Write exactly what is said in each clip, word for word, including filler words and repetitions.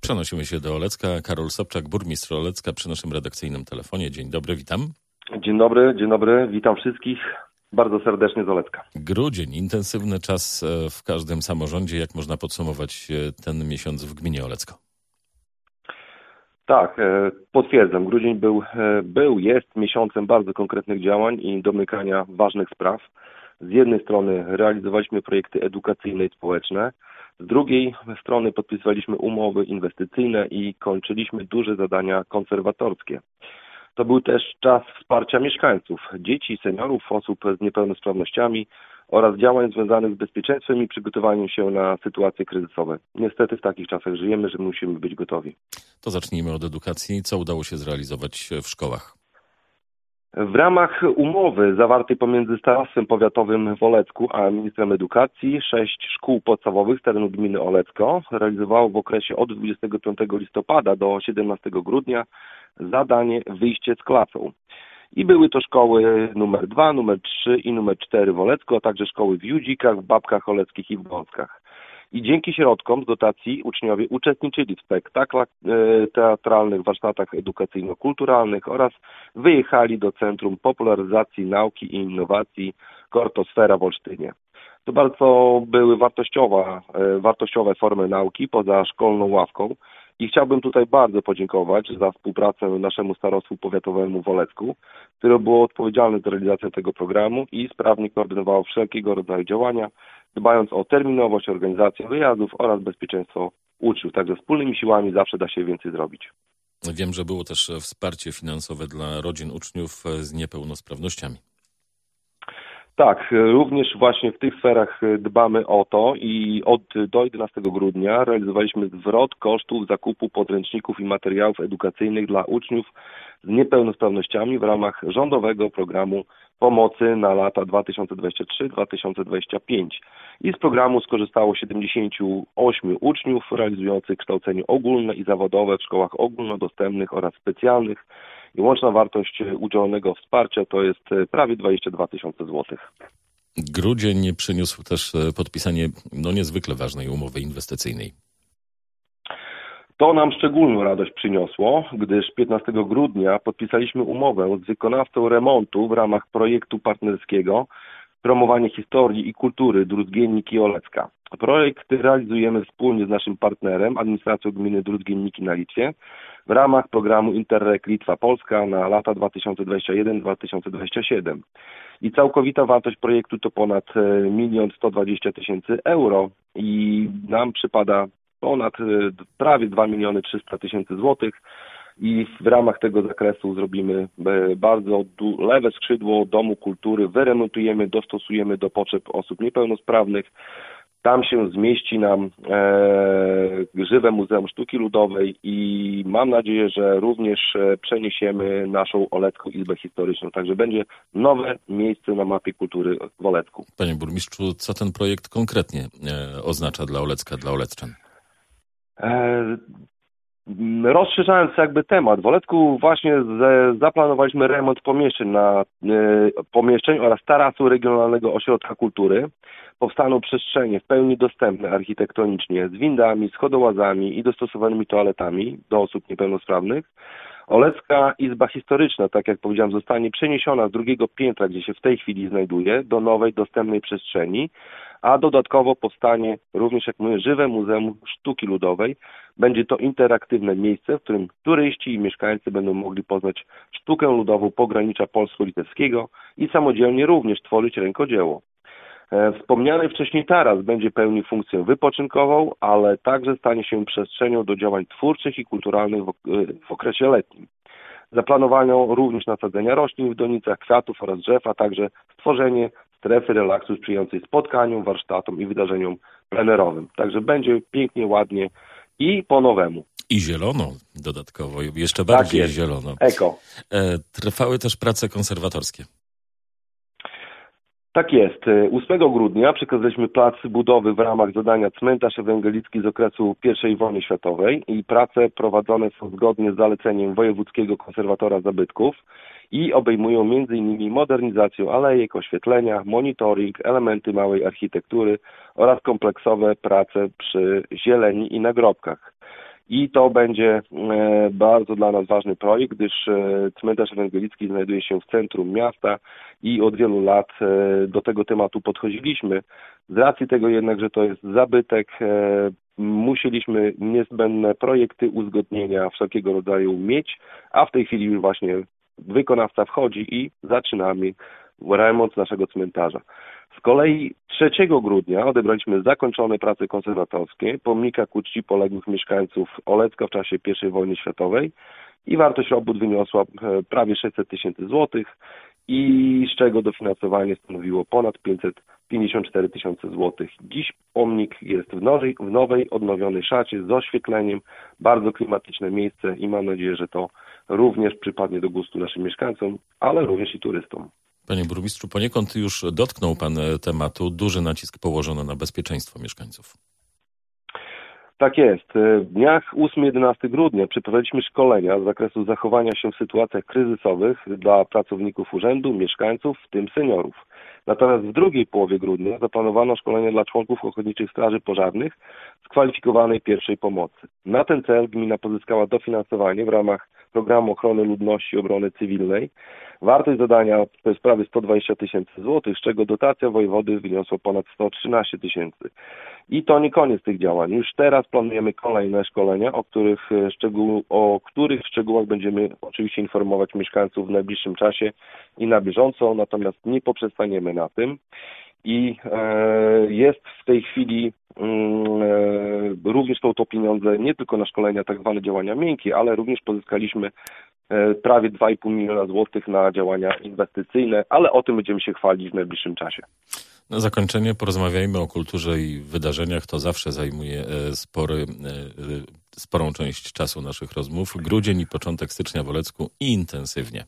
Przenosimy się do Olecka. Karol Sobczak, burmistrz Olecka, przy naszym redakcyjnym telefonie. Dzień dobry, witam. Dzień dobry, dzień dobry, witam wszystkich bardzo serdecznie z Olecka. Grudzień, intensywny czas w każdym samorządzie. Jak można podsumować ten miesiąc w gminie Olecko? Tak, potwierdzam. Grudzień był, był, jest miesiącem bardzo konkretnych działań i domykania ważnych spraw. Z jednej strony realizowaliśmy projekty edukacyjne i społeczne, z drugiej strony podpisywaliśmy umowy inwestycyjne i kończyliśmy duże zadania konserwatorskie. To był też czas wsparcia mieszkańców, dzieci, seniorów, osób z niepełnosprawnościami oraz działań związanych z bezpieczeństwem i przygotowaniem się na sytuacje kryzysowe. Niestety w takich czasach żyjemy, że musimy być gotowi. To zacznijmy od edukacji. Co udało się zrealizować w szkołach? W ramach umowy zawartej pomiędzy Starostwem Powiatowym w Olecku a Ministrem Edukacji sześć szkół podstawowych z terenu gminy Olecko realizowało w okresie od dwudziestego piątego listopada do siedemnastego grudnia zadanie wyjście z klasą. I były to szkoły numer dwa, numer trzy i numer cztery w Olecku, a także szkoły w Judzikach, w Babkach Oleckich i w Gąskach. I dzięki środkom z dotacji uczniowie uczestniczyli w spektaklach e, teatralnych, warsztatach edukacyjno-kulturalnych oraz wyjechali do Centrum Popularyzacji Nauki i Innowacji Kortosfera w Olsztynie. To bardzo były wartościowa, e, wartościowe formy nauki poza szkolną ławką i chciałbym tutaj bardzo podziękować za współpracę naszemu starostwu powiatowemu w Olecku, które było odpowiedzialne za realizację tego programu i sprawnie koordynowało wszelkiego rodzaju działania, dbając o terminowość, organizację wyjazdów oraz bezpieczeństwo uczniów. Także wspólnymi siłami zawsze da się więcej zrobić. Wiem, że było też wsparcie finansowe dla rodzin uczniów z niepełnosprawnościami. Tak, również właśnie w tych sferach dbamy o to i od do jedenastego grudnia realizowaliśmy zwrot kosztów zakupu podręczników i materiałów edukacyjnych dla uczniów z niepełnosprawnościami w ramach rządowego programu pomocy na lata dwa tysiące dwudziesty trzeci do dwa tysiące dwudziestego piątego. I z programu skorzystało siedemdziesięciu ośmiu uczniów realizujących kształcenie ogólne i zawodowe w szkołach ogólnodostępnych oraz specjalnych. I łączna wartość udzielonego wsparcia to jest prawie dwadzieścia dwa tysiące złotych. Grudzień przyniósł też podpisanie no niezwykle ważnej umowy inwestycyjnej. To nam szczególną radość przyniosło, gdyż piętnastego grudnia podpisaliśmy umowę z wykonawcą remontu w ramach projektu partnerskiego Promowanie historii i kultury Druzgienniki Olecka. Projekt realizujemy wspólnie z naszym partnerem, administracją gminy Druzgienniki na Litwie, w ramach programu Interreg Litwa-Polska na lata dwa tysiące dwudziesty pierwszy do dwa tysiące dwudziestego siódmego. I całkowita wartość projektu to ponad milion sto dwadzieścia tysięcy euro i nam przypada ponad prawie dwa miliony trzysta tysięcy złotych. I w ramach tego zakresu zrobimy bardzo lewe skrzydło Domu Kultury, wyremontujemy, dostosujemy do potrzeb osób niepełnosprawnych. Tam się zmieści nam e, żywe Muzeum Sztuki Ludowej i mam nadzieję, że również przeniesiemy naszą Olecką Izbę Historyczną. Także będzie nowe miejsce na mapie kultury w Olecku. Panie burmistrzu, co ten projekt konkretnie e, oznacza dla Olecka, dla Oleczczan? E, Rozszerzając jakby temat, w Olecku właśnie z, zaplanowaliśmy remont pomieszczeń, na, y, pomieszczeń oraz tarasu Regionalnego Ośrodka Kultury. Powstaną przestrzenie w pełni dostępne architektonicznie z windami, schodołazami i dostosowanymi toaletami do osób niepełnosprawnych. Olecka Izba Historyczna, tak jak powiedziałem, zostanie przeniesiona z drugiego piętra, gdzie się w tej chwili znajduje, do nowej, dostępnej przestrzeni, a dodatkowo powstanie również, jak mówię, żywe Muzeum Sztuki Ludowej. Będzie to interaktywne miejsce, w którym turyści i mieszkańcy będą mogli poznać sztukę ludową pogranicza polsko-litewskiego i samodzielnie również tworzyć rękodzieło. Wspomniany wcześniej taras będzie pełnił funkcję wypoczynkową, ale także stanie się przestrzenią do działań twórczych i kulturalnych w okresie letnim. Zaplanowano również nasadzenia roślin w donicach, kwiatów oraz drzew, a także stworzenie strefy relaksu sprzyjającej spotkaniom, warsztatom i wydarzeniom plenerowym. Także będzie pięknie, ładnie i po nowemu. I zielono dodatkowo, jeszcze bardziej tak zielono. Eko. Trwały też prace konserwatorskie. Tak jest. ósmego grudnia przekazaliśmy plac budowy w ramach zadania Cmentarz Ewangelicki z okresu pierwszej wojny światowej i prace prowadzone są zgodnie z zaleceniem Wojewódzkiego Konserwatora Zabytków i obejmują między innymi modernizację alejek, oświetlenia, monitoring, elementy małej architektury oraz kompleksowe prace przy zieleni i nagrobkach. I to będzie bardzo dla nas ważny projekt, gdyż cmentarz ewangelicki znajduje się w centrum miasta i od wielu lat do tego tematu podchodziliśmy. Z racji tego jednak, że to jest zabytek, musieliśmy niezbędne projekty uzgodnienia wszelkiego rodzaju mieć, a w tej chwili już właśnie wykonawca wchodzi i zaczynamy remont naszego cmentarza. Z kolei trzeciego grudnia odebraliśmy zakończone prace konserwatorskie pomnika ku czci poległych mieszkańców Olecka w czasie pierwszej wojny światowej i wartość robót wyniosła prawie sześćset tysięcy złotych i z czego dofinansowanie stanowiło ponad pięćset pięćdziesiąt cztery tysiące złotych. Dziś pomnik jest w nowej, w nowej, odnowionej szacie z oświetleniem, bardzo klimatyczne miejsce i mam nadzieję, że to również przypadnie do gustu naszym mieszkańcom, ale również i turystom. Panie burmistrzu, poniekąd już dotknął pan tematu. Duży nacisk położono na bezpieczeństwo mieszkańców. Tak jest. W dniach ósmego do jedenastego grudnia przeprowadziliśmy szkolenia z zakresu zachowania się w sytuacjach kryzysowych dla pracowników urzędu, mieszkańców, w tym seniorów. Natomiast w drugiej połowie grudnia zaplanowano szkolenia dla członków ochotniczych straży pożarnych z kwalifikowanej pierwszej pomocy. Na ten cel gmina pozyskała dofinansowanie w ramach Programu Ochrony Ludności i Obrony Cywilnej. Wartość zadania to jest prawie sto dwadzieścia tysięcy złotych, z czego dotacja wojewody wyniosła ponad sto trzynaście tysięcy. I to nie koniec tych działań. Już teraz planujemy kolejne szkolenia, o których, szczegół, o których w szczegółach będziemy oczywiście informować mieszkańców w najbliższym czasie i na bieżąco, natomiast nie poprzestaniemy na tym. I e, jest w tej chwili e, również są to pieniądze nie tylko na szkolenia, tak zwane działania miękkie, ale również pozyskaliśmy e, prawie dwa i pół miliona złotych na działania inwestycyjne, ale o tym będziemy się chwalić w najbliższym czasie. Na zakończenie porozmawiajmy o kulturze i wydarzeniach. To zawsze zajmuje spory, sporą część czasu naszych rozmów. Grudzień i początek stycznia w Olecku i intensywnie.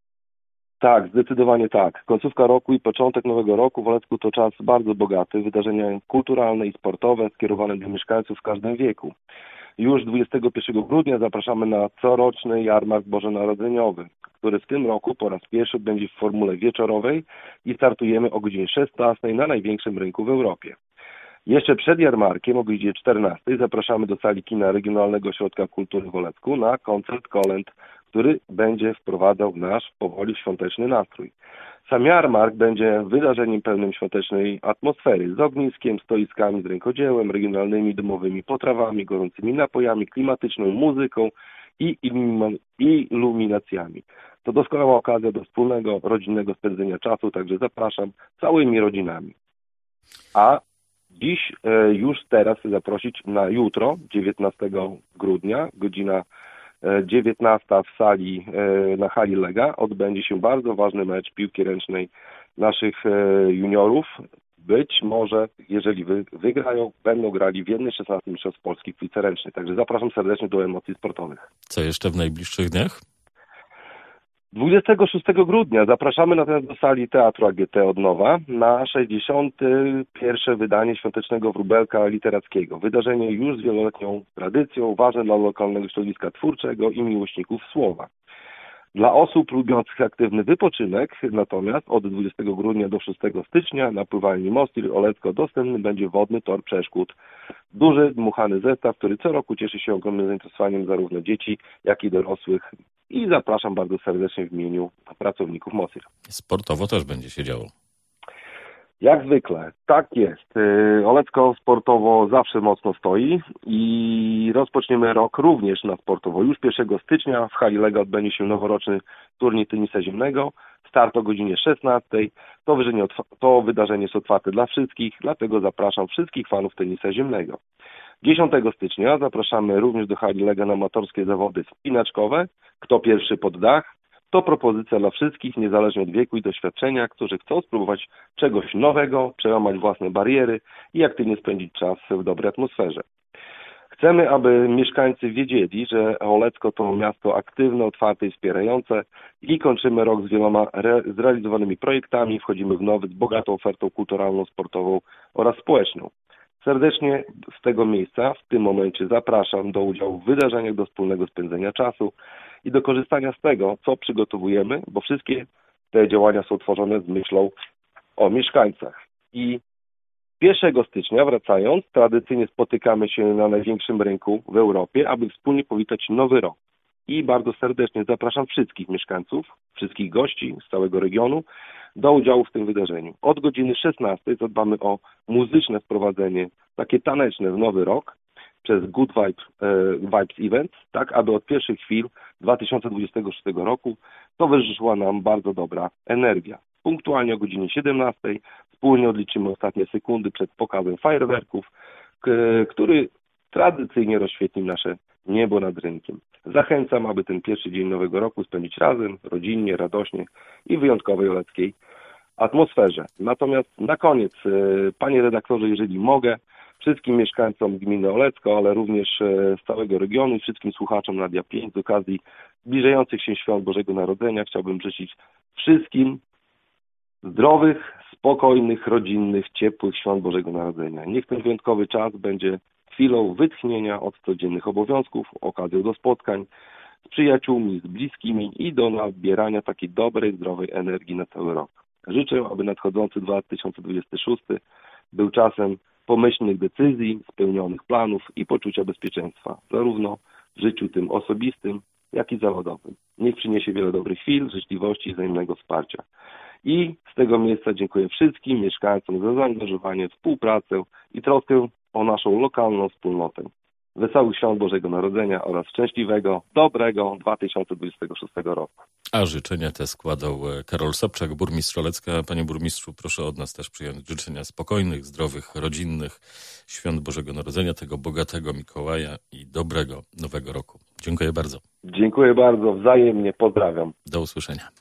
Tak, zdecydowanie tak. Końcówka roku i początek nowego roku w Olecku to czas bardzo bogaty. Wydarzenia kulturalne i sportowe skierowane do mieszkańców w każdym wieku. Już dwudziestego pierwszego grudnia zapraszamy na coroczny jarmark bożonarodzeniowy, który w tym roku po raz pierwszy będzie w formule wieczorowej i startujemy o godzinie szesnastej na największym rynku w Europie. Jeszcze przed jarmarkiem o godzinie czternastej zapraszamy do sali kina Regionalnego Ośrodka Kultury w Olecku na koncert kolęd, który będzie wprowadzał nasz powoli świąteczny nastrój. Sam jarmark będzie wydarzeniem pełnym świątecznej atmosfery z ogniskiem, stoiskami z rękodziełem, regionalnymi domowymi potrawami, gorącymi napojami, klimatyczną muzyką i iluminacjami. To doskonała okazja do wspólnego, rodzinnego spędzenia czasu, także zapraszam całymi rodzinami. A dziś e, już teraz chcę zaprosić na jutro, dziewiętnastego grudnia, godzina dziewiętnasta w sali, na hali Lega odbędzie się bardzo ważny mecz piłki ręcznej naszych juniorów. Być może, jeżeli wy, wygrają, będą grali w jednej szesnastej mistrzostw Polski w piłce ręcznej. Także zapraszam serdecznie do emocji sportowych. Co jeszcze w najbliższych dniach? dwudziestego szóstego grudnia zapraszamy natomiast do sali Teatru A G T od nowa na sześćdziesiąte pierwsze wydanie Świątecznego Wróbelka Literackiego. Wydarzenie już z wieloletnią tradycją, ważne dla lokalnego środowiska twórczego i miłośników słowa. Dla osób lubiących aktywny wypoczynek natomiast od dwudziestego grudnia do szóstego stycznia na pływalni Mostir Olecko dostępny będzie wodny tor przeszkód. Duży, dmuchany zestaw, który co roku cieszy się ogromnym zainteresowaniem zarówno dzieci, jak i dorosłych. I zapraszam bardzo serdecznie w imieniu pracowników Mosir. Sportowo też będzie się działo. Jak zwykle, tak jest. Olecko sportowo zawsze mocno stoi i rozpoczniemy rok również na sportowo. Już pierwszego stycznia w hali Lega odbędzie się noworoczny turniej tenisa ziemnego. Start o godzinie szesnastej. To wydarzenie, to wydarzenie jest otwarte dla wszystkich, dlatego zapraszam wszystkich fanów tenisa ziemnego. dziesiątego stycznia zapraszamy również do hali Lega na amatorskie zawody wspinaczkowe. Kto pierwszy pod dach? To propozycja dla wszystkich, niezależnie od wieku i doświadczenia, którzy chcą spróbować czegoś nowego, przełamać własne bariery i aktywnie spędzić czas w dobrej atmosferze. Chcemy, aby mieszkańcy wiedzieli, że Olecko to miasto aktywne, otwarte i wspierające i kończymy rok z wieloma re- zrealizowanymi projektami, wchodzimy w nowy z bogatą ofertą kulturalną, sportową oraz społeczną. Serdecznie z tego miejsca w tym momencie zapraszam do udziału w wydarzeniach, do wspólnego spędzenia czasu i do korzystania z tego, co przygotowujemy, bo wszystkie te działania są tworzone z myślą o mieszkańcach. I pierwszego stycznia, wracając, tradycyjnie spotykamy się na największym rynku w Europie, aby wspólnie powitać nowy rok. I bardzo serdecznie zapraszam wszystkich mieszkańców, wszystkich gości z całego regionu do udziału w tym wydarzeniu. Od godziny szesnastej zadbamy o muzyczne wprowadzenie, takie taneczne w nowy rok przez Good Vibes, e, Vibes Events, tak aby od pierwszych chwil dwa tysiące dwudziestego szóstego roku towarzyszyła nam bardzo dobra energia. Punktualnie o godzinie siedemnastej wspólnie odliczymy ostatnie sekundy przed pokazem fajerwerków, k- który tradycyjnie rozświetli nasze niebo nad rynkiem. Zachęcam, aby ten pierwszy dzień nowego roku spędzić razem, rodzinnie, radośnie i w wyjątkowej oleckiej atmosferze. Natomiast na koniec, panie redaktorze, jeżeli mogę, wszystkim mieszkańcom gminy Olecko, ale również z całego regionu i wszystkim słuchaczom Radia pięć z okazji zbliżających się świąt Bożego Narodzenia chciałbym życzyć wszystkim zdrowych, spokojnych, rodzinnych, ciepłych świąt Bożego Narodzenia. Niech ten wyjątkowy czas będzie chwilą wytchnienia od codziennych obowiązków, okazją do spotkań z przyjaciółmi, z bliskimi i do nabierania takiej dobrej, zdrowej energii na cały rok. Życzę, aby nadchodzący dwa tysiące dwudziesty szósty był czasem pomyślnych decyzji, spełnionych planów i poczucia bezpieczeństwa, zarówno w życiu tym osobistym, jak i zawodowym. Niech przyniesie wiele dobrych chwil, życzliwości i wzajemnego wsparcia. I z tego miejsca dziękuję wszystkim mieszkańcom za zaangażowanie, współpracę i troskę o naszą lokalną wspólnotę. Wesołych świąt Bożego Narodzenia oraz szczęśliwego, dobrego dwa tysiące dwudziestego szóstego roku. A życzenia te składał Karol Sobczak, burmistrz Olecka. Panie burmistrzu, proszę od nas też przyjąć życzenia spokojnych, zdrowych, rodzinnych świąt Bożego Narodzenia, tego bogatego Mikołaja i dobrego nowego roku. Dziękuję bardzo. Dziękuję bardzo, wzajemnie pozdrawiam. Do usłyszenia.